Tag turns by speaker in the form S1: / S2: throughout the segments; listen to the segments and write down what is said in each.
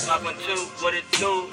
S1: 512, what it do?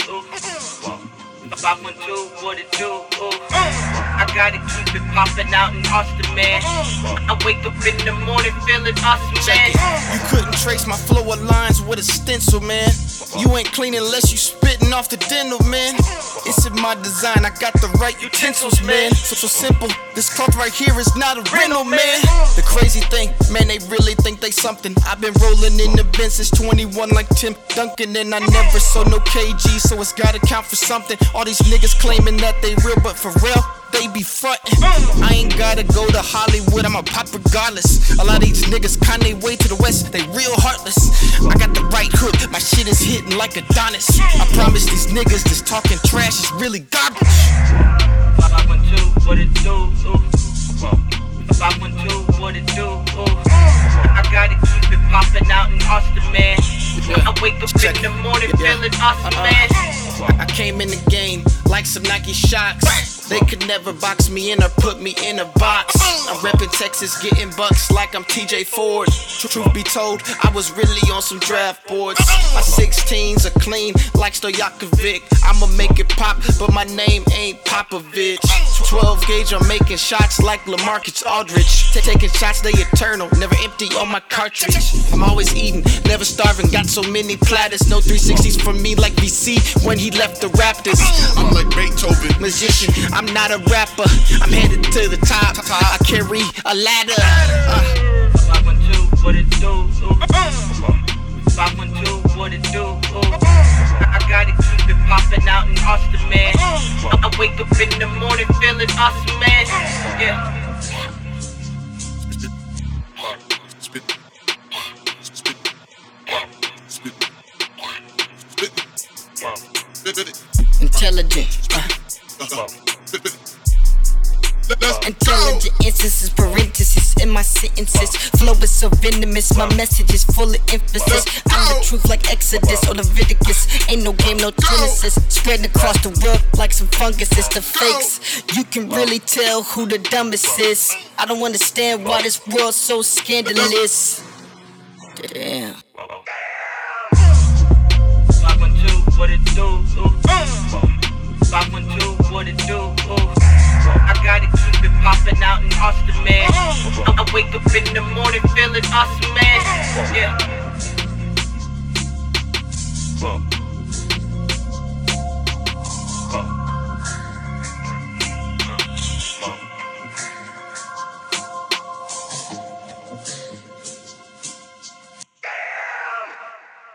S1: 512, what it do? I gotta keep it poppin' out in Austin, man. I wake up in the morning feeling awesome, man.
S2: You couldn't trace my flow of lines with a stencil, man. You ain't clean unless you spittin' off the dental, man. It's in my design, I got the right utensils, man. So simple, this cloth right here is not a rental, man. The crazy thing, man, they really think they something. I've been rolling in the Benz since 21 like Tim Duncan, and I never sold no KG, so it's gotta count for something. All these niggas claiming that they real, but for real, they be frontin'. I ain't gotta go to Hollywood, I'ma pop regardless. A lot of these niggas Kanye way to the west, they real heartless. I got the right hook, my shit is hitting like Adonis. I promise these niggas that's talking trash is really garbage.
S1: 512, what it do? 512, what it do? I gotta keep it poppin' out in Austin, man. I wake up in the morning feeling awesome, man.
S2: I came in the game like some Nike Shocks. They could never box me in or put me in a box. I'm reppin' Texas, getting bucks like I'm TJ Ford. Truth be told, I was really on some draft boards. My 16s are clean like Stojakovic. I'ma make it pop, but my name ain't Popovich. 12 gauge, I'm making shots like LaMarcus Aldridge. Taking shots, they eternal, never empty on my cartridge. I'm always eating, never starving, got so many platters. No 360s for me like VC when he left the Raptors.
S3: I'm like Beethoven,
S2: musician, I'm not a rapper. I'm headed to the top, I carry a ladder.
S1: 512, what it do? 512, what it do? I gotta keep it poppin' out in Austin, man. I wake up in the morning feeling awesome, man. Yeah.
S2: Intelligent. Intelligent instances, parentheses in my sentences. Flow is so venomous, my message is full of emphasis. I'm the truth like Exodus or Leviticus. Ain't no game, no Genesis. Spreading across the world like some funguses. The fakes, you can really tell who the dumbest is. I don't understand why this world's so scandalous. Damn.
S1: 512, what it do? 512, what it do? I gotta keep it poppin' out in Austin, man. I wake up in the morning feeling awesome, man. Yeah.